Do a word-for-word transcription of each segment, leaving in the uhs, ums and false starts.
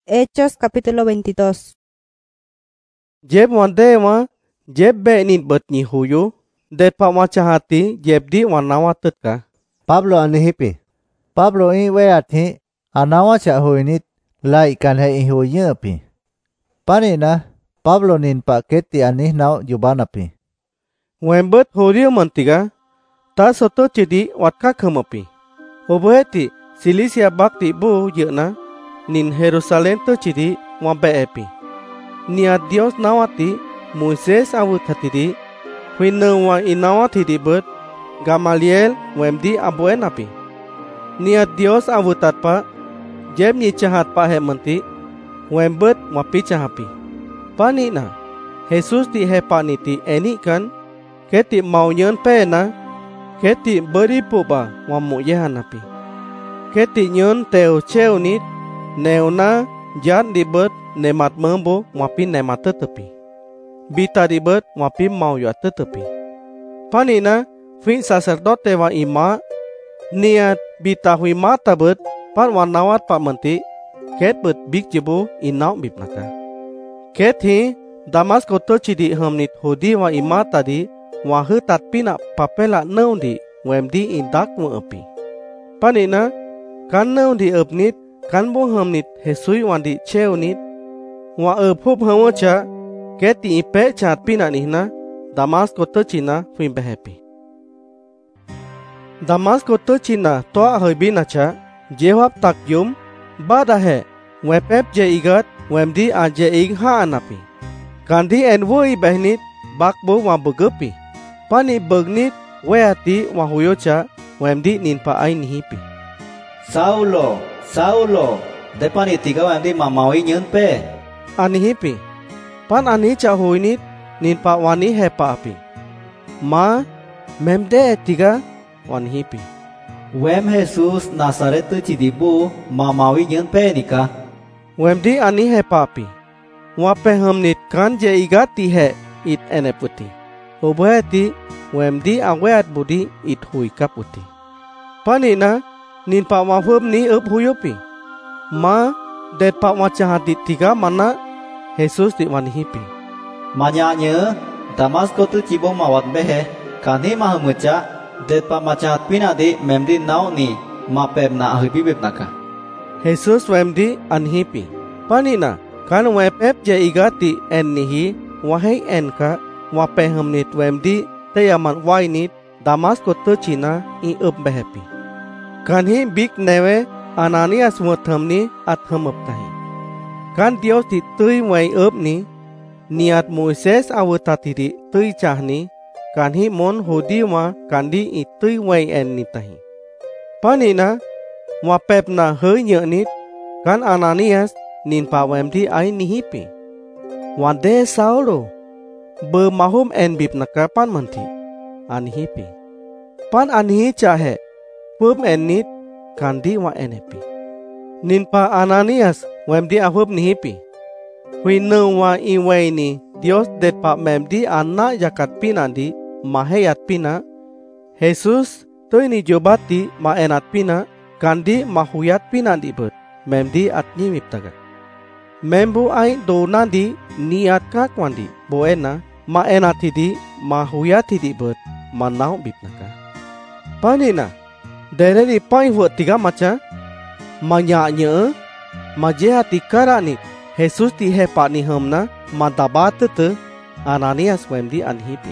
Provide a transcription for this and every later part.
Hechos capítulo veintidós. Jeb wande wa jeb be nin bet ni huyu det pa wa chahati jeb di wa nawa tetka. Pablo ani hipi. Pablo in we athi anawa cha huinit lai kan he in huye pi. Pani na Pablo nin pa keti ani nau yubanapi. Wen bet horiyo mantiga ta soto chidi watka khamapi. Oboheti Silisia bakti bu yena nin Jerusalem to chidi wa be epi. Nia Dios nawati Moises awu thatidi huinu wa inawa thidi bet Gamaliel wemdi abuen api. Nia Dios awu tatpa jem ni chahat pa he manti wembet wa pi chahapi. Pani na Jesus ti he paniti eni kan keti mau nyen pe na keti beri puba wa mu yehan api. Keti nyen teo cheu nit neuna jan di bet nemat membo wapi nemat tetepi. Bita di bet wapi mau ya tetepi. Panina fin sacerdote wa ima niat bita hui mata bet pan wa nawat pa menti ket bet big jibu inau bipnaka. Ket hi Damasko to chidi hamnit hudi wa ima tadi wa hu tatpina papela naundi wemdi indak wa api. Panina kan naundi upnit kan bo hamnit hesui wandi cheunit wa uphup hawacha keti ipe chat pina nihna Damasko to china fin behepi. Damasko to china to hoibina cha jewap tak yum badahe wepep je igat wemdi a je ig ha anapi. Kandi en woi behnit bakbo wa begepi. Pani begnit weati wa huyocha wemdi ninpa ai nihipi. Saulo, Saulo, depani tiga wemdi mamawi nyen pe. Anihipi. Pan ani cha huinit ninpa wani hepa api. Ma memde tiga wanihipi. Wem Jesus Nazaret chidibu mamawi nyen pe nika. Wemdi ani hepa api. Wape hamnit kan je igati he it eneputi. Oboheti wemdi aweat budi it hui kaputi. Panina nin pa wafum ni up huyupi. Ma det pa wachahati tiga mana Jesus di wanihipi. Manyanya Damasko tu cibo mawat behe kani mahamucha det pa machahat pina di memdi nau ni mapem na ahipi bipnaka. Jesus wemdi anhipi. Panina kan wepep je igati en nihi wahai enka wape hamnit wemdi teyaman wainit Damasko to china i up behepi. Kan hi big newe Ananias wathamni at hamap tahi. Kan Dios ti tui wai up ni niat Moises awutatidi tui chahni kan hi mon hudi wa kandi i tui wai en ni tahi. Panina wapep na hơi nhợ nít kan Ananias nin pa wemdi ai nihipi. Wande Saulo be mahum en bip naka pan manti anihipi. Pan anhi chahe pum en nit kandi wa enepi. Nin pa Ananias wemdi ahup nihipi. Hui nu wa iwei ni Dios det pa memdi anna yakat pinandi maheyat pina. Jesus toi ni jobati ma enat pina kandi mahuyat pinandi bet memdi at nyimip taga. Membu ai donandi niat kakwandi boena ma enatidi mahuyatidi bet manau bipnaka. Panina dereri pai vot tiga macha manya nye ma jehati karani Jesus ti hepa ni hamna ma dabat te Ananias wemdi anhipi.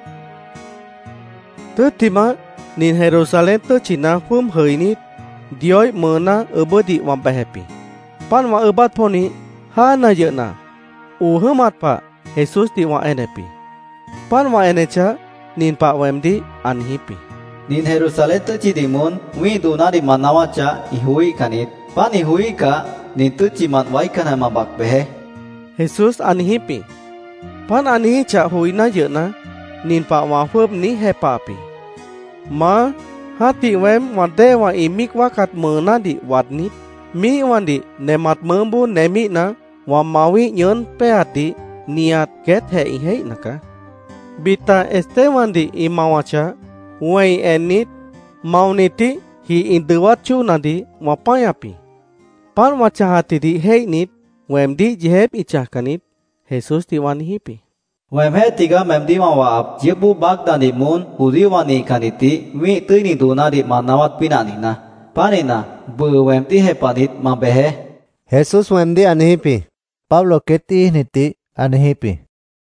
Tetima nin Jerusalem te China hum heinit dioi mena ebodi wa behepi. Pan wa ebat poni ha na yena u hemat pa Jesus ti wa enepi. Pan wa enecha nin pa wemdi anhipi. Nin Jerusalem chidimun wi duna di manawacha ihui kanit. Pan ihui ka nin tu cimat wai kana mabak behe. Jesus anhipi. Pan anhi cha huina yena nin pa wa hup ni hepapi. Ma hati wem wade wa imik wakat mena di wadnit mi wandi nemat membu nemi na wa mawi nyon peati niat ket he ihe naka. Bita este wandi imawacha wai enit mauniti hi induwachu nadi wapayapi. Pan wachahati di hei nit Wem di jihep icah kanit. Jesus ti wani hipi. Wem he tiga mem di ma waap jibu bagdan di mun hudi wani kaniti wi tui ni duna di manawat pina ni na. Pani na bu wem ti he panit ma behe. Jesus wem di anihipi. Pablo keti niti anihipi.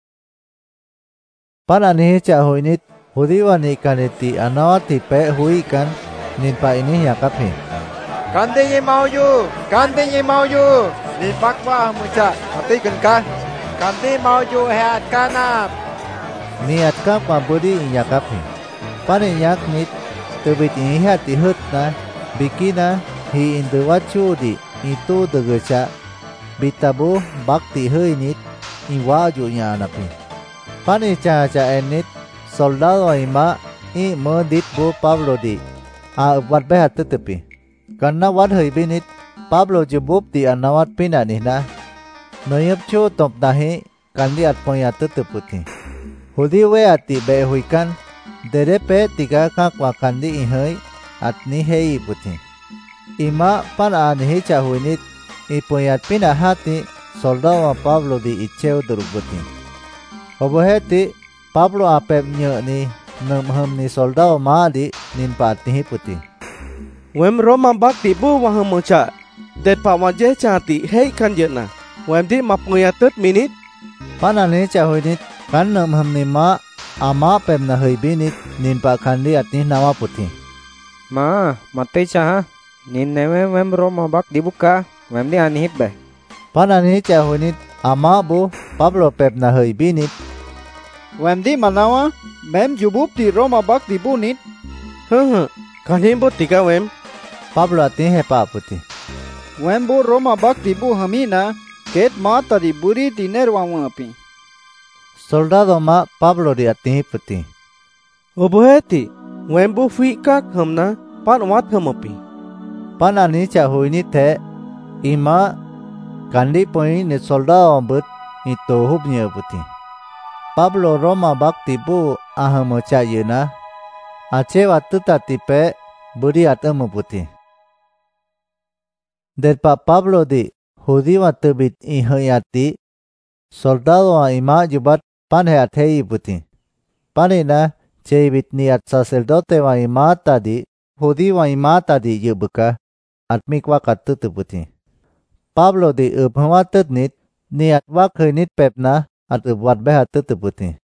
Pan anihi cha huinit hudi wani kaniti anawat ti pe hui kan nin pa ini yakapi. Kanti ye mau yu, kanti ye mau yu. Ni pakwa mucha mati kan. Kanti mau yu heat kanap. Niat ka pabudi inyakapi. Pani yak nit tebit ini hati hut na bikina hi induwachu di itu degecha bitabu bakti hui nit iwaju nya anapi. Pani cha cha enit soldado ima i medit bu Pablo di a wat behat tetepi. Karena wat hui binit Pablo jebub di anawat pina nihna noyep chu top dahi kandi at poya teteputi. Hudi we ati be huikan derepe tiga kakwa kandi ihoi at ni hei puti. Ima pan anihi cha huinit ipoyat pina hati soldado Pablo di icheu durubuti. Oboheti Pablo apep nye ni nemhem ni soldado ma di nimpa atihi puti. Wem Roma bakti bu waham mocha. Det pa wajeh chati hei kan jena. Wem di mapngayatut minit. Panani cha huinit kan nemhem ni ma ama pep na hui binit nimpa kandi atni nawa puti. Ma, mati cha nin neme wem Roma bak dibuka. Wem di anihip be. Panani cha huinit ama bu Pablo pep na hui binit. Wem di manawa mem jubub di Roma bak dibunit. Hehe, kanhim bu tiga wem. Pablo atni hepa puti. Wem bu Roma bak dibu hamina ket mata di buri di nerwang api. Soldado ma Pablo di atni puti. Oboheti, wem bu fi kak hamna pan wat hamapi. Panani cha huinit he ima kandi point ni soldado but itu hubnya puti. Pablo Roma bak dibu ahamo cha yuna ache watuta tipe buri atamu puti. Derpa Pablo di hudi watubit ihayati soldado a ima jubat panhe athei puti. Panina chebit niat sacerdote wa ima tadi hudi wa ima tadi yubuka atmik wakat tutu puti. Pablo di uphawatet nit niat wak nit pepna at upwat behat tutu puti.